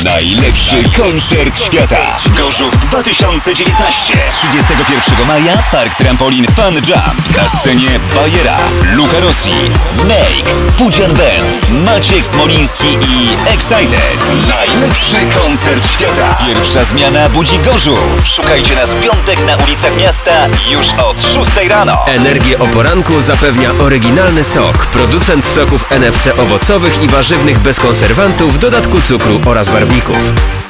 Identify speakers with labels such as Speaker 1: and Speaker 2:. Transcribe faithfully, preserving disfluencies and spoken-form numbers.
Speaker 1: Najlepszy koncert świata. Gorzów dwa tysiące dziewiętnaście. trzydziestego pierwszego maja Park Trampolin Fun Jump. Na scenie Bajera, Luca Rossi, Make, Pudzian Band, Maciek Smoliński i Excited. Najlepszy koncert świata. Pierwsza zmiana budzi Gorzów. Szukajcie nas w piątek na ulicach miasta już od szóstej rano.
Speaker 2: Energię o poranku zapewnia oryginalny sok. Producent soków N F C owocowych i warzywnych bez konserwantów, dodatku cukru oraz barwników.